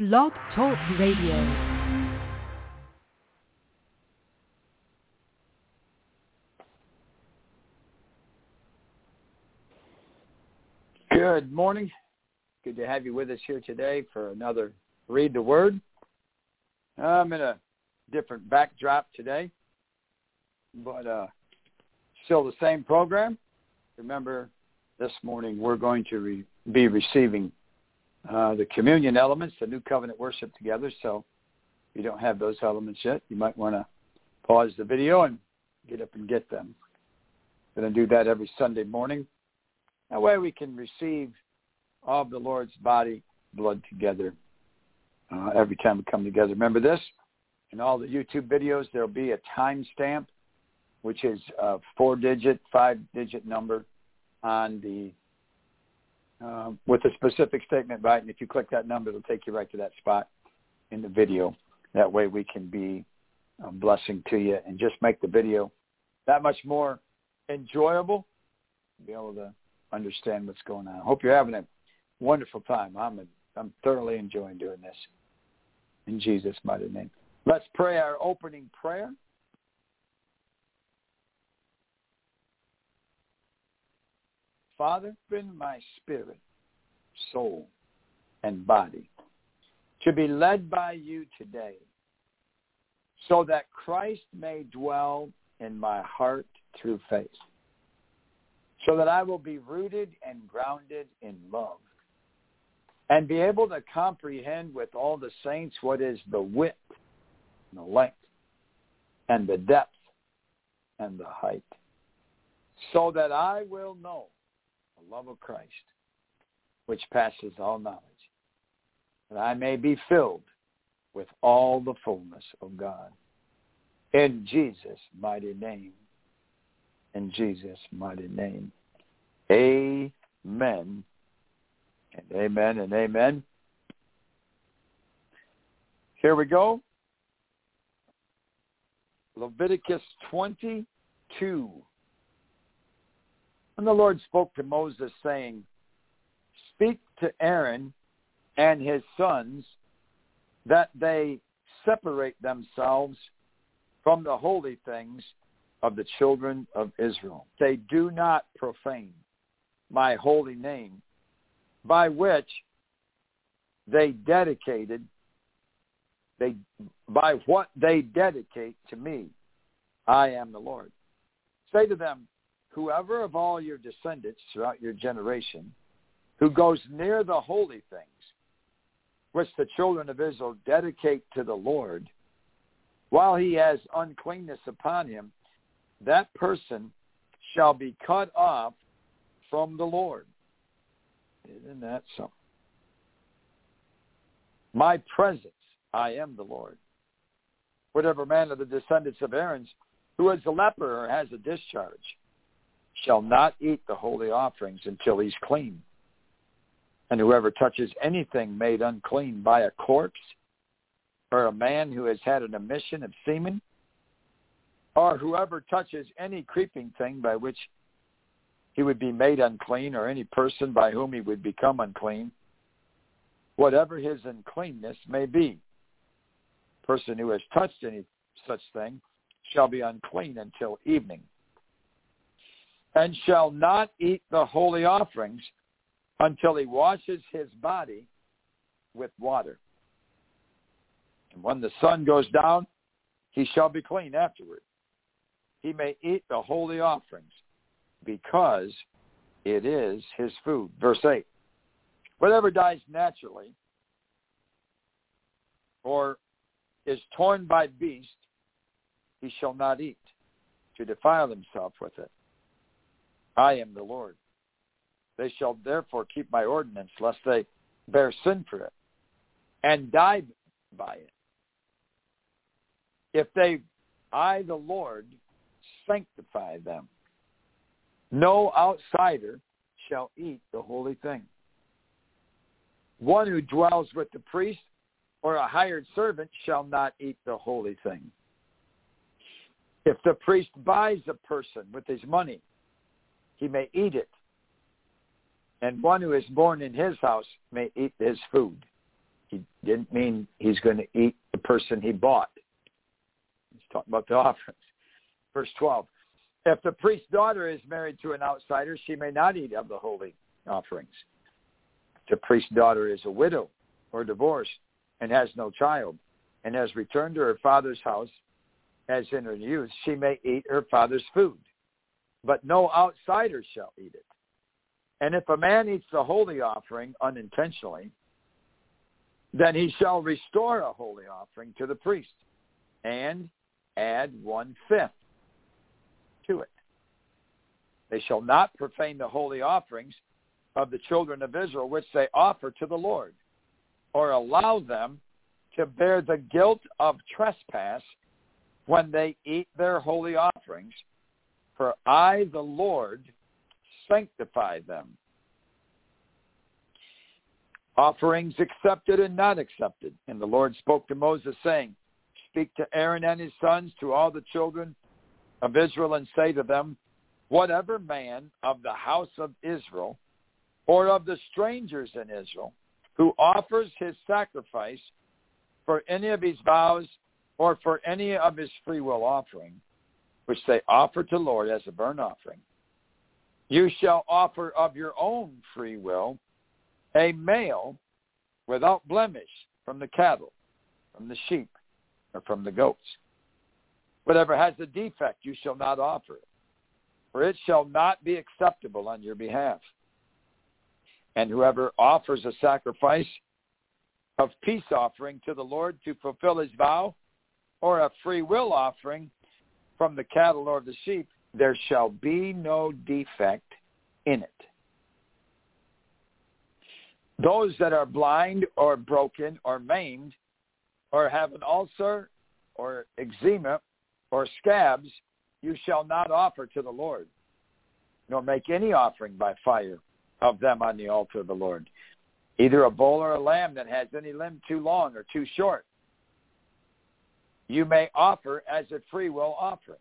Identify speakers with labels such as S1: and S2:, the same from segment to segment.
S1: Blog Talk Radio.
S2: Good morning. Good to have you with us here today for another Read the Word. I'm in a different backdrop today, but still the same program. Remember, this morning we're going to be receiving the communion elements, the New Covenant worship together. So if you don't have those elements yet, you might want to pause the video and get up and get them. We're going to do that every Sunday morning. That way we can receive all of the Lord's body, blood together every time we come together. Remember this, in all the YouTube videos, there'll be a timestamp, which is a 4-digit, 5-digit number on the with a specific statement, right? And if you click that number, it'll take you right to that spot in the video. That way we can be a blessing to you and just make the video that much more enjoyable, be able to understand what's going on. I hope you're having a wonderful time. I'm thoroughly enjoying doing this. In Jesus' mighty name. Let's pray our opening prayer. Father, open my spirit, soul, and body to be led by you today, so that Christ may dwell in my heart through faith, so that I will be rooted and grounded in love, and be able to comprehend with all the saints what is the width, and the length, and the depth, and the height, so that I will know the love of Christ, which passes all knowledge, that I may be filled with all the fullness of God. In Jesus' mighty name. In Jesus' mighty name. Amen. And amen and amen. Here we go. Leviticus 22. And the Lord spoke to Moses, saying, Speak to Aaron and his sons that they separate themselves from the holy things of the children of Israel. They do not profane my holy name, by which by what they dedicate to me. I am the Lord. Say to them, whoever of all your descendants throughout your generation who goes near the holy things which the children of Israel dedicate to the Lord, while he has uncleanness upon him, that person shall be cut off from the Lord. Isn't that something? My presence, I am the Lord. Whatever man of the descendants of Aaron's who is a leper or has a discharge shall not eat the holy offerings until he's clean. And whoever touches anything made unclean by a corpse, or a man who has had an emission of semen, or whoever touches any creeping thing by which he would be made unclean, or any person by whom he would become unclean, whatever his uncleanness may be, the person who has touched any such thing shall be unclean until evening, and shall not eat the holy offerings until he washes his body with water. And when the sun goes down, he shall be clean afterward. He may eat the holy offerings, because it is his food. Verse 8, whatever dies naturally or is torn by beast, he shall not eat, to defile himself with it. I am the Lord. They shall therefore keep my ordinance, lest they bear sin for it, and die by it. If I, the Lord, sanctify them. No outsider shall eat the holy thing. One who dwells with the priest or a hired servant shall not eat the holy thing. If the priest buys a person with his money, he may eat it, and one who is born in his house may eat his food. He didn't mean he's going to eat the person he bought. He's talking about the offerings. Verse 12. If the priest's daughter is married to an outsider, she may not eat of the holy offerings. If the priest's daughter is a widow or divorced and has no child and has returned to her father's house as in her youth, she may eat her father's food, but no outsider shall eat it. And if a man eats the holy offering unintentionally, then he shall restore a holy offering to the priest and add 1/5 to it. They shall not profane the holy offerings of the children of Israel, which they offer to the Lord, or allow them to bear the guilt of trespass when they eat their holy offerings. For I, the Lord, sanctify them. Offerings accepted and not accepted. And the Lord spoke to Moses, saying, Speak to Aaron and his sons, to all the children of Israel, and say to them, whatever man of the house of Israel or of the strangers in Israel who offers his sacrifice for any of his vows or for any of his freewill offering, which they offer to the Lord as a burnt offering, you shall offer of your own free will a male without blemish from the cattle, from the sheep, or from the goats. Whatever has a defect, you shall not offer it, for it shall not be acceptable on your behalf. And whoever offers a sacrifice of peace offering to the Lord to fulfill his vow, or a free will offering from the cattle or the sheep, there shall be no defect in it. Those that are blind or broken or maimed or have an ulcer or eczema or scabs, you shall not offer to the Lord, nor make any offering by fire of them on the altar of the Lord, either a bull or a lamb that has any limb too long or too short. You may offer as a free will offering,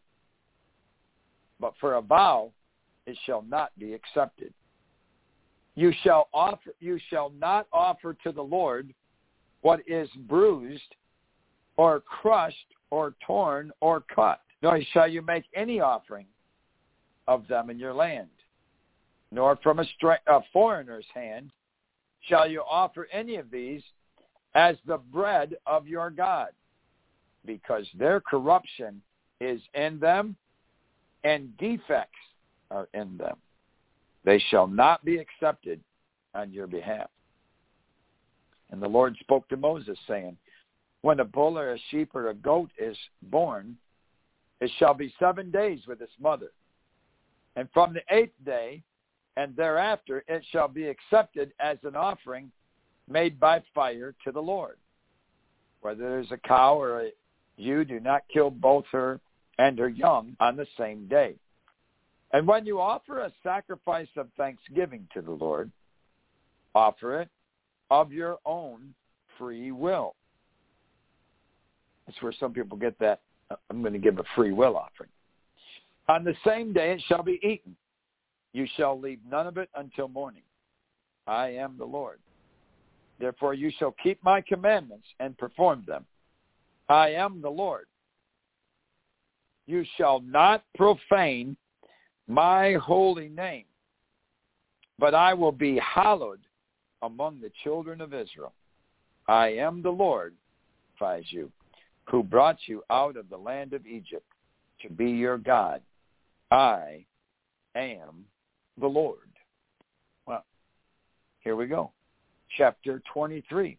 S2: but for a vow it shall not be accepted. You shall not offer to the Lord what is bruised or crushed or torn or cut, nor shall you make any offering of them in your land, nor from a foreigner's hand shall you offer any of these as the bread of your God, because their corruption is in them and defects are in them. They shall not be accepted on your behalf. And the Lord spoke to Moses, saying, when a bull or a sheep or a goat is born, it shall be 7 days with its mother. And from the 8th day and thereafter it shall be accepted as an offering made by fire to the Lord. Whether there's a cow or a ewe, do not kill both her and her young on the same day. And when you offer a sacrifice of thanksgiving to the Lord, offer it of your own free will. That's where some people get that, I'm going to give a free will offering. On the same day it shall be eaten. You shall leave none of it until morning. I am the Lord. Therefore you shall keep my commandments and perform them. I am the Lord. You shall not profane my holy name, but I will be hallowed among the children of Israel. I am the Lord, you, who brought you out of the land of Egypt to be your God. I am the Lord. Well, here we go. Chapter 23.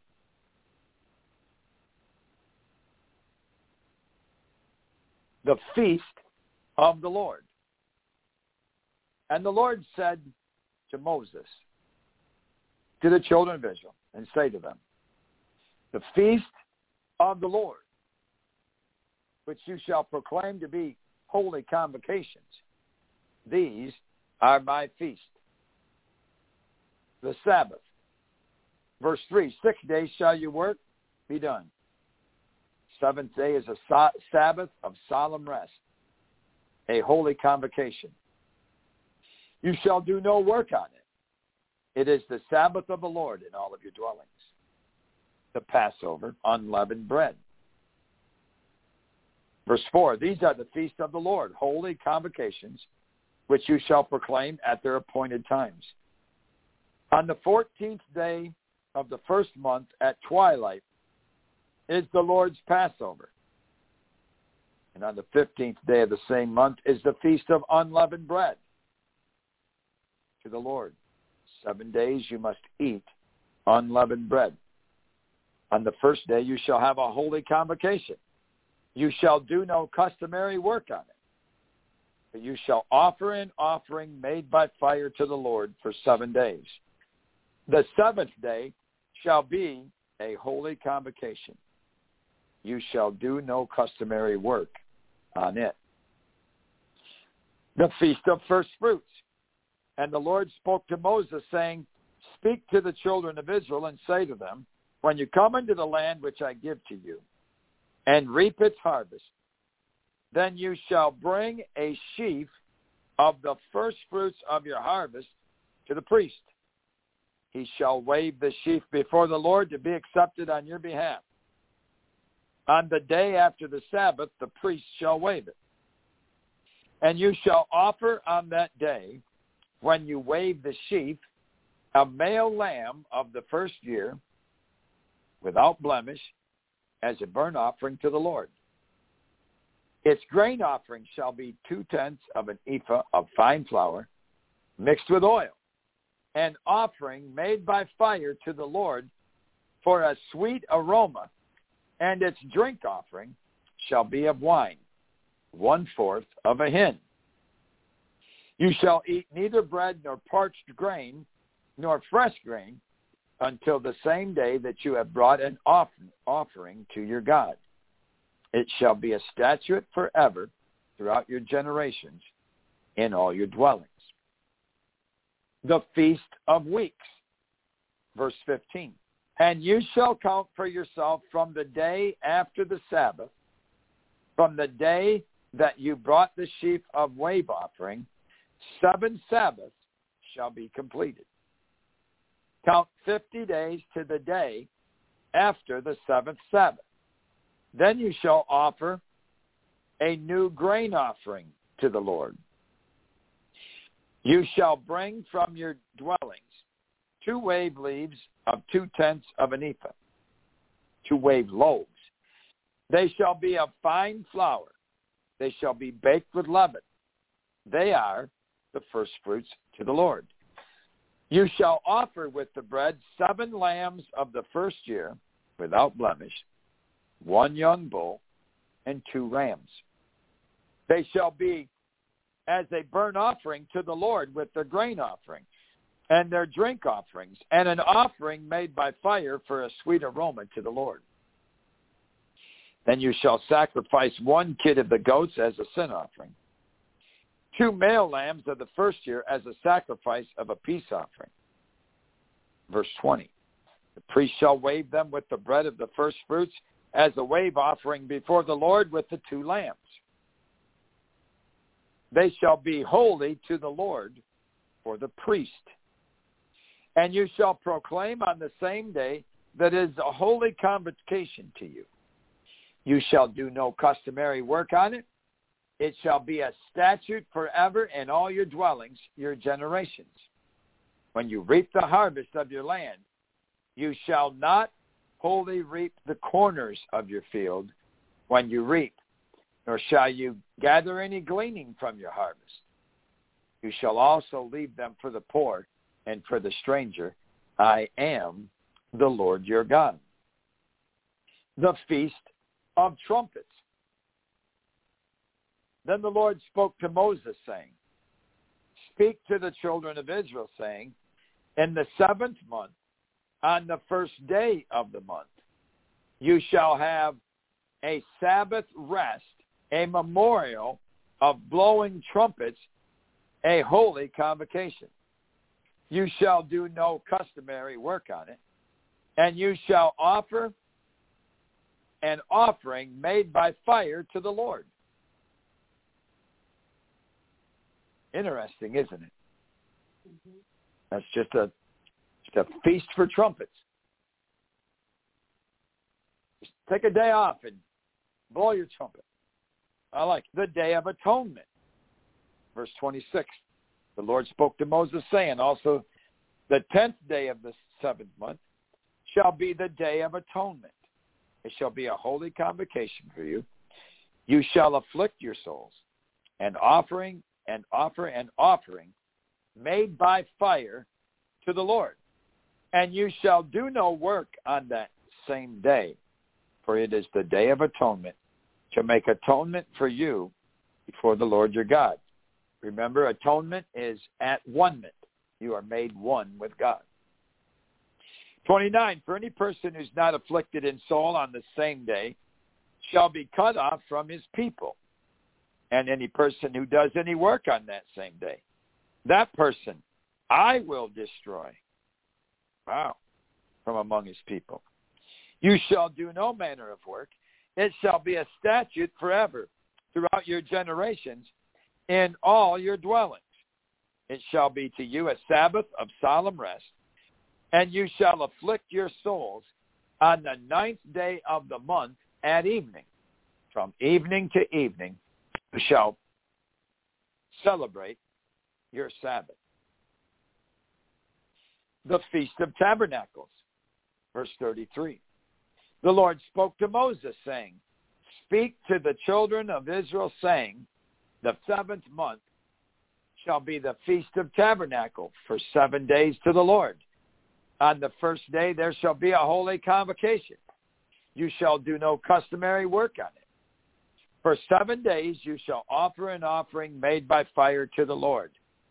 S2: The feast of the Lord. And the Lord said to Moses, to the children of Israel, and say to them, the feast of the Lord, which you shall proclaim to be holy convocations, these are my feast. The Sabbath. Verse 3, 6 days shall you work, be done. 7th day is a Sabbath of solemn rest, a holy convocation. You shall do no work on it. It is the Sabbath of the Lord in all of your dwellings. the Passover, unleavened bread. Verse 4, these are the feasts of the Lord, holy convocations, which you shall proclaim at their appointed times. On the 14th day of the first month at twilight is the Lord's Passover. And on the 15th day of the same month is the feast of unleavened bread to the Lord. 7 days you must eat unleavened bread. On the first day you shall have a holy convocation. You shall do no customary work on it, but you shall offer an offering made by fire to the Lord for 7 days. The seventh day shall be a holy convocation. You shall do no customary work on it. The Feast of First Fruits. And the Lord spoke to Moses, saying, speak to the children of Israel and say to them, when you come into the land which I give to you, and reap its harvest, then you shall bring a sheaf of the first fruits of your harvest to the priest. He shall wave the sheaf before the Lord to be accepted on your behalf. On the day after the Sabbath, the priest shall wave it. And you shall offer on that day, when you wave the sheaf, a male lamb of the first year, without blemish, as a burnt offering to the Lord. Its grain offering shall be 2/10 of an ephah of fine flour, mixed with oil, an offering made by fire to the Lord for a sweet aroma, and its drink offering shall be of wine, 1/4 of a hin. You shall eat neither bread nor parched grain, nor fresh grain, until the same day that you have brought an offering to your God. It shall be a statute forever throughout your generations in all your dwellings. The Feast of Weeks, verse 15. And you shall count for yourself from the day after the Sabbath, from the day that you brought the sheaf of wave offering, 7 Sabbaths shall be completed. Count 50 days to the day after the 7th Sabbath. Then you shall offer a new grain offering to the Lord. You shall bring from your dwellings 2 wave leaves of 2/10 of an ephah, 2 wave loaves. They shall be of fine flour. They shall be baked with leaven. They are the first fruits to the Lord. You shall offer with the bread 7 lambs of the first year, without blemish, 1 young bull, and 2 rams. They shall be as a burnt offering to the Lord with their grain offering, and their drink offerings, and an offering made by fire for a sweet aroma to the Lord. Then you shall sacrifice 1 kid of the goats as a sin offering, 2 male lambs of the first year as a sacrifice of a peace offering. Verse 20. The priest shall wave them with the bread of the first fruits as a wave offering before the Lord with the 2 lambs. They shall be holy to the Lord for the priest. And you shall proclaim on the same day that it is a holy convocation to you. You shall do no customary work on it. It shall be a statute forever in all your dwellings, your generations. When you reap the harvest of your land, you shall not wholly reap the corners of your field when you reap, nor shall you gather any gleaning from your harvest. You shall also leave them for the poor and for the stranger. I am the Lord your God. The Feast of Trumpets. Then the Lord spoke to Moses, saying, speak to the children of Israel, saying, in the 7th month, on the first day of the month, you shall have a Sabbath rest, a memorial of blowing trumpets, a holy convocation. You shall do no customary work on it, and you shall offer an offering made by fire to the Lord. Interesting, isn't it? Mm-hmm. That's just a feast for trumpets. Take a day off and blow your trumpet. I like the Day of Atonement. Verse 26, the Lord spoke to Moses, saying, also the 10th day of the 7th month shall be the Day of Atonement. It shall be a holy convocation for you. You shall afflict your souls, and offer an offering made by fire to the Lord. And you shall do no work on that same day, for it is the Day of Atonement, to make atonement for you before the Lord your God. Remember, atonement is at one-ment. You are made one with God. 29, for any person who's not afflicted in soul on the same day shall be cut off from his people. And any person who does any work on that same day, that person I will destroy. Wow. From among his people. You shall do no manner of work. It shall be a statute forever throughout your generations in all your dwellings. It shall be to you a Sabbath of solemn rest, and you shall afflict your souls on the 9th day of the month at evening. From evening to evening you shall celebrate your Sabbath. The Feast of Tabernacles, verse 33. The Lord spoke to Moses, saying, speak to the children of Israel, saying, the 7th month shall be the Feast of Tabernacle for 7 days to the Lord. On the first day there shall be a holy convocation. You shall do no customary work on it. For 7 days you shall offer an offering made by fire to the Lord.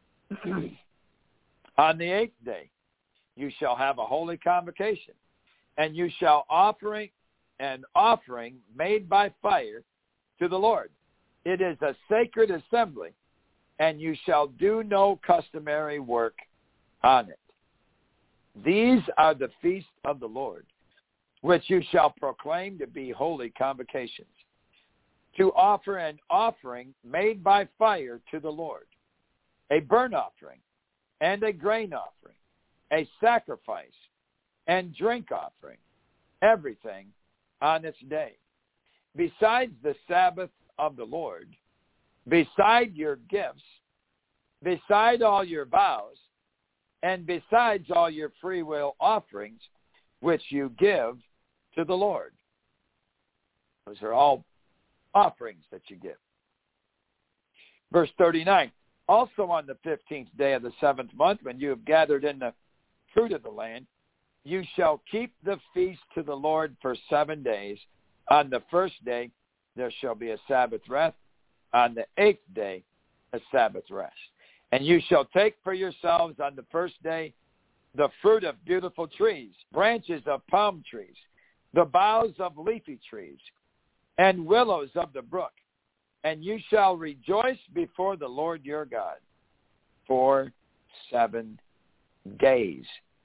S2: On the 8th day you shall have a holy convocation, and you shall offer an offering made by fire to the Lord. It is a sacred assembly, and you shall do no customary work on it. These are the feasts of the Lord, which you shall proclaim to be holy convocations, to offer an offering made by fire to the Lord, a burnt offering and a grain offering, a sacrifice and drink offering, everything on its day. Besides the Sabbath of the Lord, beside your gifts, beside all your vows, and besides all your free will offerings, which you give to the Lord. Those are all offerings that you give. Verse 39, also on the 15th day of the 7th month, when you have gathered in the fruit of the land, you shall keep the feast to the Lord for 7 days. On the first day there shall be a Sabbath rest. On the 8th day a Sabbath rest. And you shall take for yourselves on the first day the fruit of beautiful trees, branches of palm trees, the boughs of leafy trees, and willows of the brook. And you shall rejoice before the Lord your God for 7 days.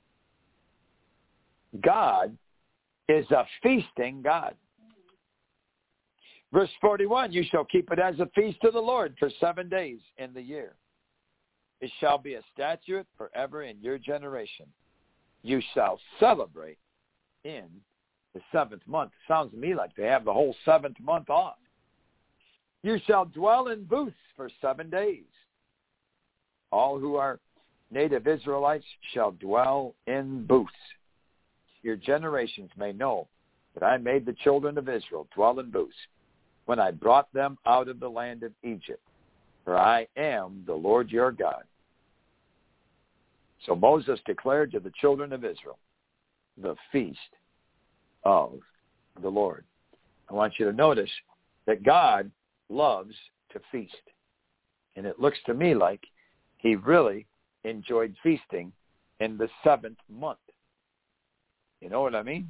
S2: God is a feasting God. Verse 41, you shall keep it as a feast to the Lord for 7 days in the year. It shall be a statute forever in your generation. You shall celebrate in the 7th month. Sounds to me like they have the whole 7th month off. You shall dwell in booths for 7 days. All who are native Israelites shall dwell in booths. Your generations may know that I made the children of Israel dwell in booths when I brought them out of the land of Egypt. For I am the Lord your God. So Moses declared to the children of Israel the feast of the Lord. I want you to notice that God loves to feast. And it looks to me like he really enjoyed feasting in the 7th month. You know what I mean?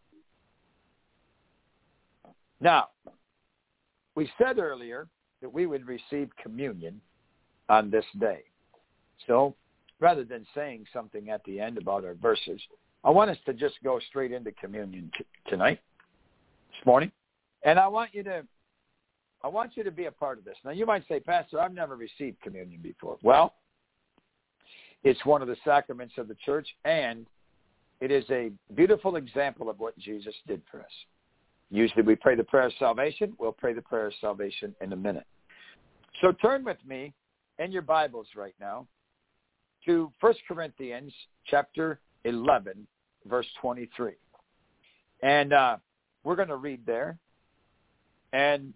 S2: Now, we said earlier that we would receive communion on this day. So rather than saying something at the end about our verses, I want us to just go straight into communion tonight, this morning. And I want you to be a part of this. Now, you might say, Pastor, I've never received communion before. Well, it's one of the sacraments of the church, and it is a beautiful example of what Jesus did for us. Usually we pray the prayer of salvation. We'll pray the prayer of salvation in a minute. So turn with me in your Bibles right now to 1 Corinthians chapter 11, verse 23. And we're going to read there. And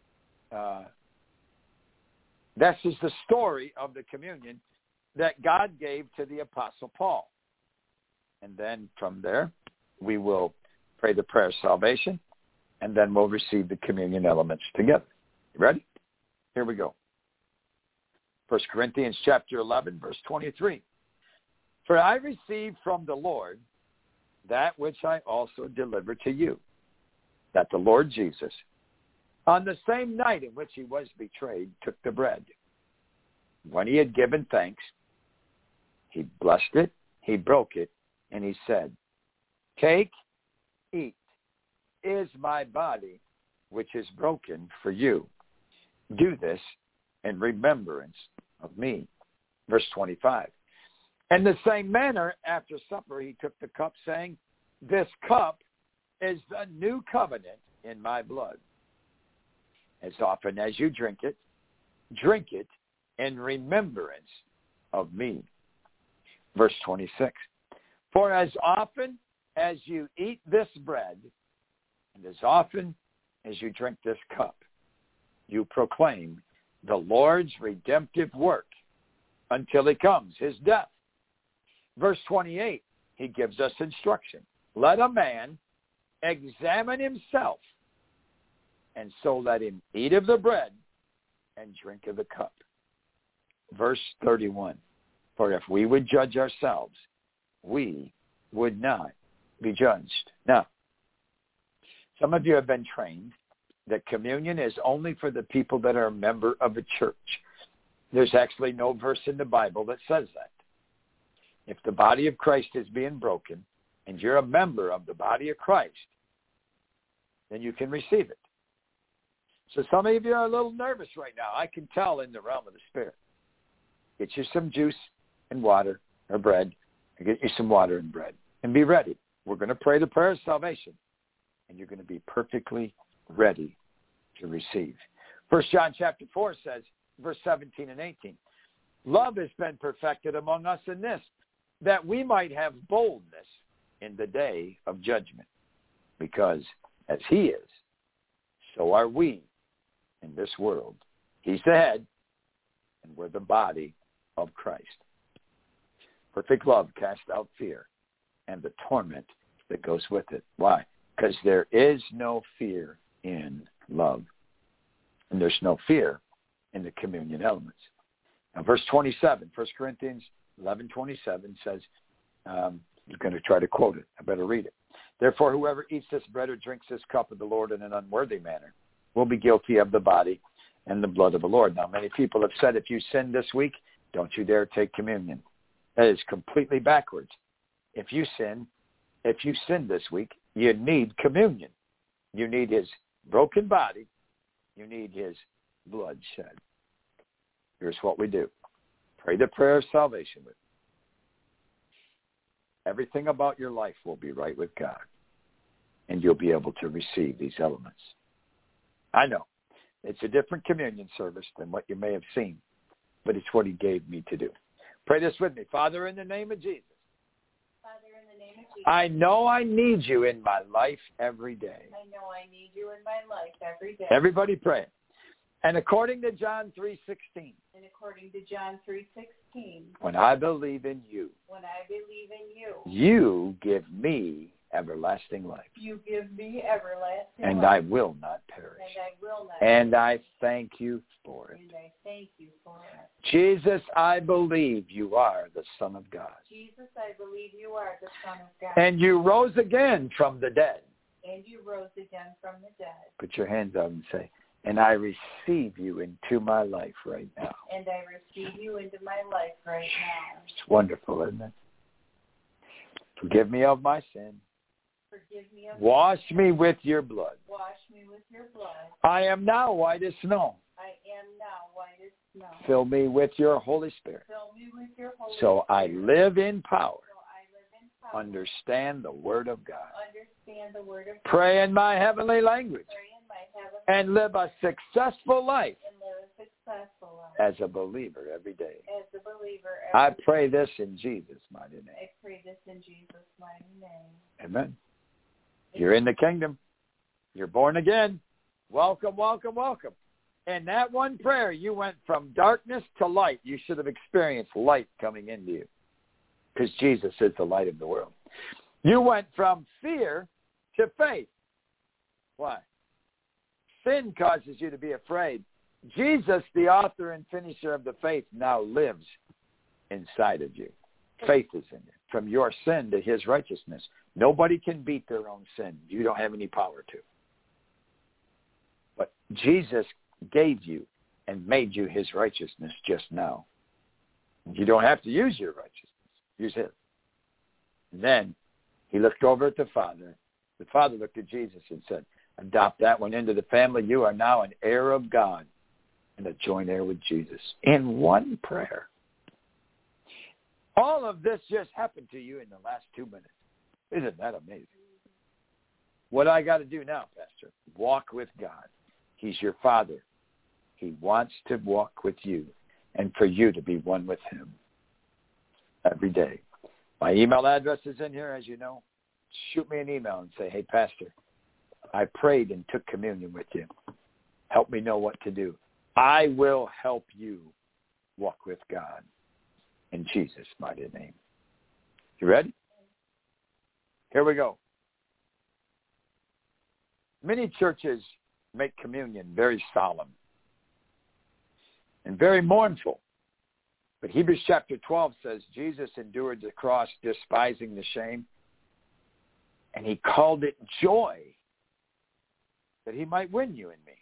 S2: this is the story of the communion that God gave to the Apostle Paul. And then from there, we will pray the prayer of salvation, and then we'll receive the communion elements together. You ready? Here we go. 1 Corinthians chapter 11, verse 23. For I received from the Lord that which I also delivered to you, that the Lord Jesus, on the same night in which he was betrayed, took the bread. When he had given thanks, he blessed it, he broke it, and he said, Take, eat, is my body, which is broken for you. Do this in remembrance of me. Verse 25. In the same manner, after supper, he took the cup, saying, This cup is the new covenant in my blood. As often as you drink it in remembrance of me. Verse 26. For as often as you eat this bread, and as often as you drink this cup, you proclaim the Lord's redemptive work until he comes, his death. Verse 28, he gives us instruction. Let a man examine himself, and so let him eat of the bread and drink of the cup. Verse 31, for if we would judge ourselves, we would not be judged. Now, some of you have been trained that communion is only for the people that are a member of a church. There's actually no verse in the Bible that says that. If the body of Christ is being broken and you're a member of the body of Christ, then you can receive it. So some of you are a little nervous right now. I can tell in the realm of the Spirit. Get you some juice and water or bread. Or get you some water and bread. And be ready. We're going to pray the prayer of salvation. And you're going to be perfectly ready to receive. 1 John chapter 4 says, verse 17 and 18, Love has been perfected among us in this, that we might have boldness in the day of judgment. Because as he is, so are we in this world. He's the head, and we're the body of Christ. Perfect love casts out fear and the torment that goes with it. Why? Because there is no fear in love. And there's no fear in the communion elements. Now, verse 27, 1 Corinthians 11:27 says, I'm going to try to quote it. I better read it. Therefore, whoever eats this bread or drinks this cup of the Lord in an unworthy manner will be guilty of the body and the blood of the Lord. Now, many people have said, if you sin this week, don't you dare take communion. That is completely backwards. If you sin this week, you need communion. You need his broken body. You need his blood shed. Here's what we do. Pray the prayer of salvation with me. Everything about your life will be right with God, and you'll be able to receive these elements. I know it's a different communion service than what you may have seen, but it's what he gave me to do. Pray this with me. Father, in the name of Jesus, I know I need you in my life every day.
S3: I know I need you in my life every day.
S2: Everybody pray. And according to John 3:16.
S3: And according to John 3:16.
S2: When I believe in you.
S3: When I believe in you.
S2: You give me everlasting life.
S3: You give me everlasting
S2: and
S3: life.
S2: I will not perish.
S3: And I will not
S2: And
S3: perish.
S2: I thank you for it.
S3: And I thank you for it.
S2: Jesus, I believe you are the Son of God.
S3: Jesus, I believe you are the Son of God.
S2: And you rose again from the dead.
S3: And you rose again from the dead.
S2: Put your hands up and say, and I receive you into my life right now.
S3: And I receive you into my life right now.
S2: It's wonderful, isn't it? Forgive me of my sin.
S3: Forgive me of
S2: Wash me with your blood.
S3: Wash me with your blood.
S2: I am now white as snow.
S3: I am now white as snow.
S2: Fill me with your Holy Spirit.
S3: Fill me with your Holy
S2: So
S3: Spirit.
S2: I live in power.
S3: So I live in power.
S2: understand the Word of God,
S3: understand the Word of God,
S2: pray in my heavenly language,
S3: pray in my heavenly
S2: and live a successful life
S3: and live a successful life
S2: as a believer every day.
S3: as a believer.
S2: I pray this in Jesus' mighty name.
S3: I pray this in Jesus' mighty name.
S2: Amen. You're in the kingdom. You're born again. Welcome, welcome, welcome. In that one prayer, you went from darkness to light. You should have experienced light coming into you because Jesus is the light of the world. You went from fear to faith. Why? Sin causes you to be afraid. Jesus, the author and finisher of the faith, now lives inside of you. Faith is in you. From your sin to his righteousness. Nobody can beat their own sin. You don't have any power to. But Jesus gave you and made you his righteousness just now. You don't have to use your righteousness. Use his. And then he looked over at the Father. The Father looked at Jesus and said, adopt that one into the family. You are now an heir of God and a joint heir with Jesus. In one prayer. All of this just happened to you in the last 2 minutes. Isn't that amazing? What I got to do now, Pastor? Walk with God. He's your Father. He wants to walk with you and for you to be one with him every day. My email address is in here, as you know. Shoot me an email and say, hey, Pastor, I prayed and took communion with you. Help me know what to do. I will help you walk with God in Jesus' mighty name. You ready? Here we go. Many churches make communion very solemn and very mournful. But Hebrews chapter 12 says Jesus endured the cross, despising the shame, and he called it joy that he might win you and me.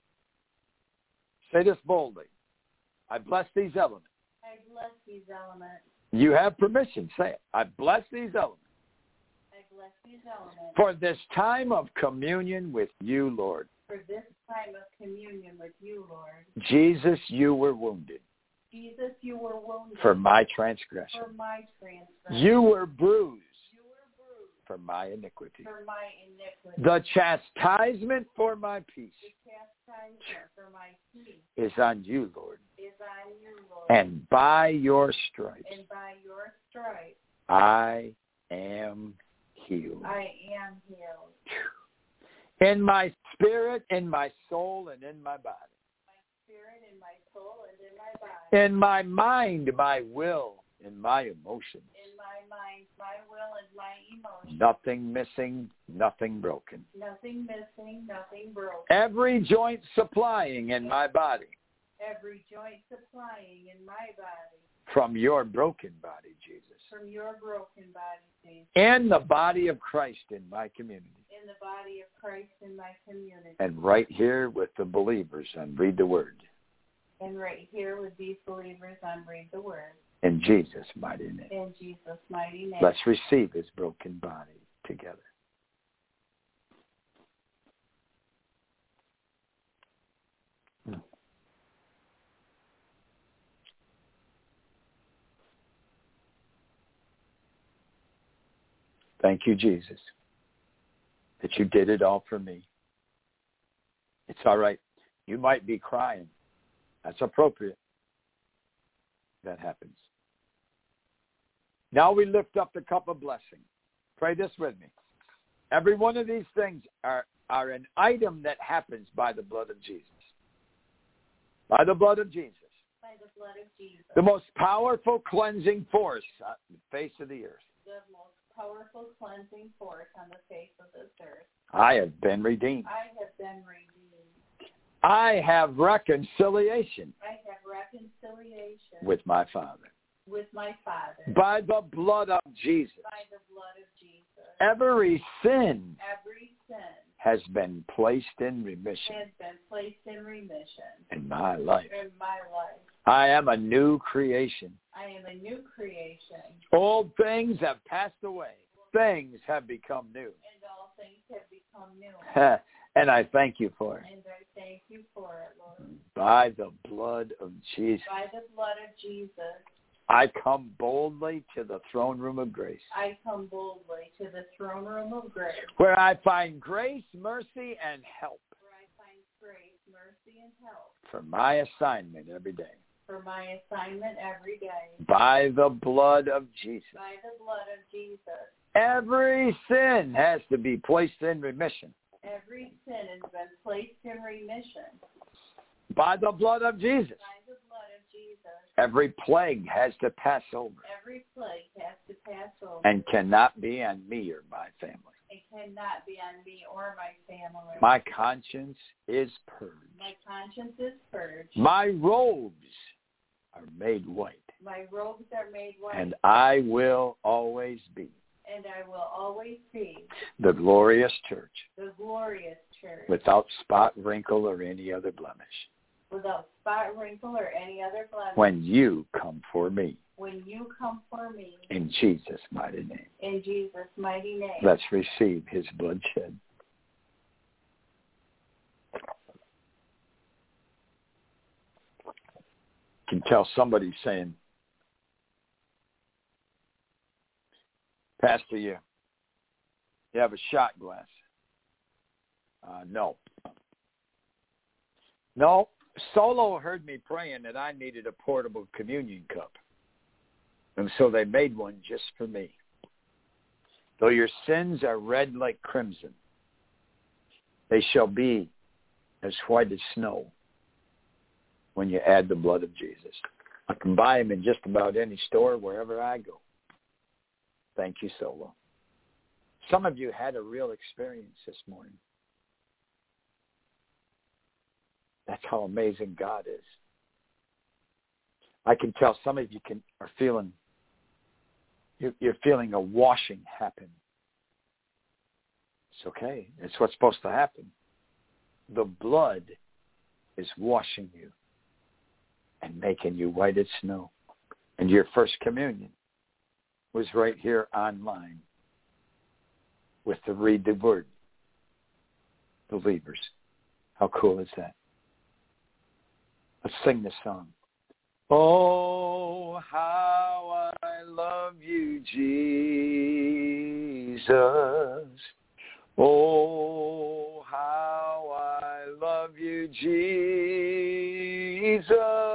S2: Say this boldly. I bless these elements.
S3: I bless these elements.
S2: You have permission. Say it. I bless these elements.
S3: I bless these elements.
S2: For this time of communion with you, Lord.
S3: For this time of communion with you, Lord.
S2: Jesus, you were wounded.
S3: Jesus, you were wounded.
S2: For my transgression.
S3: For my transgression.
S2: You were bruised.
S3: You were bruised.
S2: For my iniquity.
S3: For my iniquity.
S2: The chastisement for my peace.
S3: The chastisement for my peace.
S2: Is on you, Lord.
S3: Is on you, Lord.
S2: And by your stripes.
S3: And by your stripes.
S2: I am healed.
S3: I am healed.
S2: In my spirit, in my soul, and in my body.
S3: My spirit, in my soul, and in my body.
S2: In my mind, my will, and my emotions.
S3: In my mind, my will, and my emotions.
S2: Nothing missing, nothing broken.
S3: Nothing missing, nothing broken.
S2: Every joint supplying in my body.
S3: Every joint supplying in my body.
S2: From your broken body, Jesus.
S3: From your broken body, Jesus.
S2: In the body of Christ in my community.
S3: In the body of Christ in my community.
S2: And right here with the believers on Read the Word.
S3: And right here with these believers on Read the Word.
S2: In Jesus' mighty name.
S3: In Jesus' mighty name.
S2: Let's receive his broken body together. Thank you, Jesus, that you did it all for me. It's all right. You might be crying. That's appropriate. That happens. Now we lift up the cup of blessing. Pray this with me. Every one of these things are an item that happens by the blood of Jesus. By the blood of Jesus.
S3: By the blood of Jesus.
S2: The most powerful cleansing force on the face of the earth.
S3: The most powerful cleansing force on the face of this earth.
S2: I have been redeemed.
S3: I have been redeemed.
S2: I have reconciliation.
S3: I have reconciliation
S2: with my Father.
S3: With my Father.
S2: By the blood of Jesus.
S3: By the blood of Jesus.
S2: Every sin.
S3: Every sin.
S2: Has been placed in remission.
S3: Has been placed in remission.
S2: In my life.
S3: In my life.
S2: I am a new creation.
S3: I am a new creation.
S2: Old things have passed away. Things have become new.
S3: And all things have become new.
S2: And I thank you for it.
S3: And I thank you for it, Lord.
S2: By the blood of Jesus.
S3: By the blood of Jesus.
S2: I come boldly to the throne room of grace.
S3: I come boldly to the throne room of grace.
S2: Where I find grace, mercy, and help.
S3: Where I find grace, mercy, and help.
S2: For my assignment every day.
S3: For my assignment every day.
S2: By the blood of Jesus.
S3: By the blood of Jesus.
S2: Every sin has to be placed in remission.
S3: Every sin has been placed in remission.
S2: By the blood of Jesus.
S3: By the blood of Jesus.
S2: Every plague has to pass over.
S3: Every plague has to pass over.
S2: And cannot be on me or my family.
S3: It cannot be on me or my family.
S2: My conscience is purged.
S3: My conscience is purged.
S2: My robes are made white.
S3: My robes are made white.
S2: And I will always be.
S3: And I will always be.
S2: The glorious church.
S3: The glorious church.
S2: Without spot, wrinkle, or any other blemish.
S3: Without spot, wrinkle, or any other blemish.
S2: When you come for me.
S3: When you come for me.
S2: In Jesus' mighty name.
S3: In Jesus' mighty name.
S2: Let's receive his bloodshed. You can tell somebody's saying, Pastor, you have a shot glass. No. No. Solo heard me praying that I needed a portable communion cup. And so they made one just for me. Though your sins are red like crimson, they shall be as white as snow when you add the blood of Jesus. I can buy them in just about any store wherever I go. Thank you, Solo. Some of you had a real experience this morning. That's how amazing God is. I can tell some of you are feeling, you're feeling a washing happen. It's okay. It's what's supposed to happen. The blood is washing you and making you white as snow. And your first communion was right here online with the Read the Word believers. How cool is that? Let's sing this song. Oh, how I love you, Jesus. Oh, how I love you, Jesus.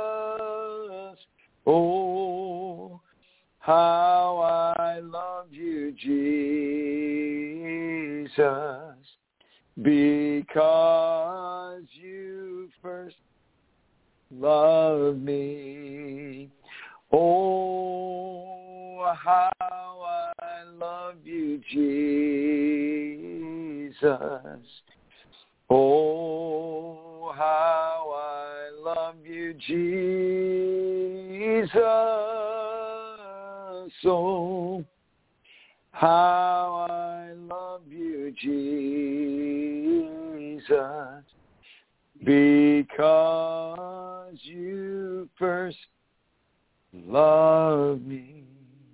S2: Oh, how I love you, Jesus, because you first loved me. Oh, how I love you, Jesus. Oh, how I love you, Jesus. Oh, how I love you, Jesus, because you first loved me.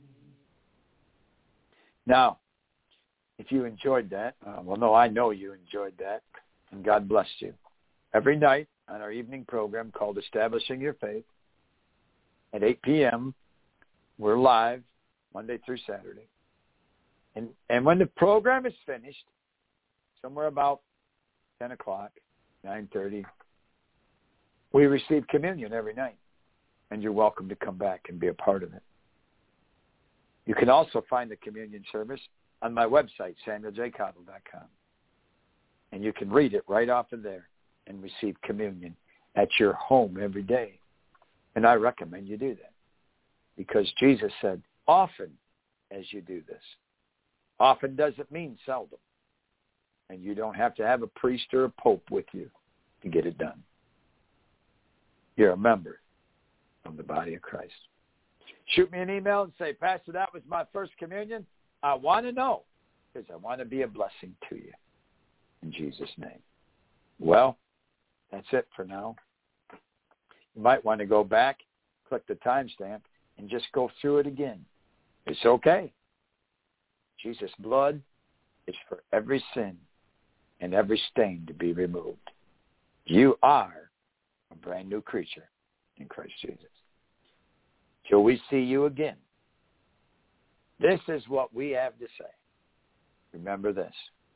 S2: Now, if you enjoyed that, I know you enjoyed that, and God blessed you. Every night on our evening program called Establishing Your Faith at 8 p.m., we're live Monday through Saturday. And when the program is finished, somewhere about 10 o'clock, 9:30, we receive communion every night. And you're welcome to come back and be a part of it. You can also find the communion service on my website, SamuelJCottle.com. And you can read it right off of there and receive communion at your home every day. And I recommend you do that. Because Jesus said, often as you do this. Often doesn't mean seldom. And you don't have to have a priest or a pope with you to get it done. You're a member of the body of Christ. Shoot me an email and say, Pastor, that was my first communion. I want to know because I want to be a blessing to you. In Jesus' name. Well, that's it for now. You might want to go back, click the timestamp, and just go through it again. It's okay. Jesus' blood is for every sin and every stain to be removed. You are a brand new creature in Christ Jesus. till we see you again. This is what we have to say. Remember this.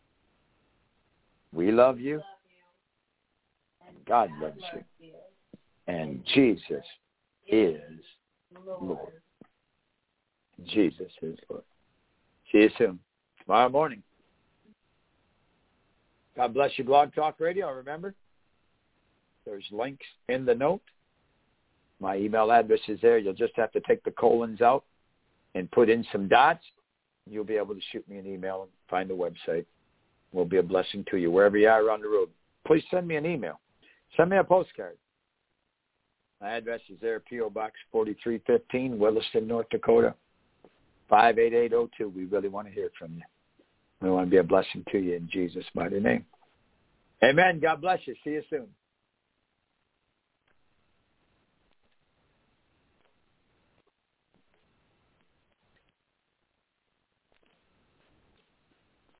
S2: We love you. And God loves you. And Jesus is Lord. Jesus is Lord. See you soon. Tomorrow morning. God bless you, Blog Talk Radio. Remember, there's links in the note. My email address is there. You'll just have to take the colons out and put in some dots. You'll be able to shoot me an email and find the website. We'll be a blessing to you wherever you are on the road. Please send me an email. Send me a postcard. My address is there, P.O. Box 4315, Williston, North Dakota, 58802. We really want to hear from you. We want to be a blessing to you in Jesus' mighty name. Amen. God bless you. See you soon.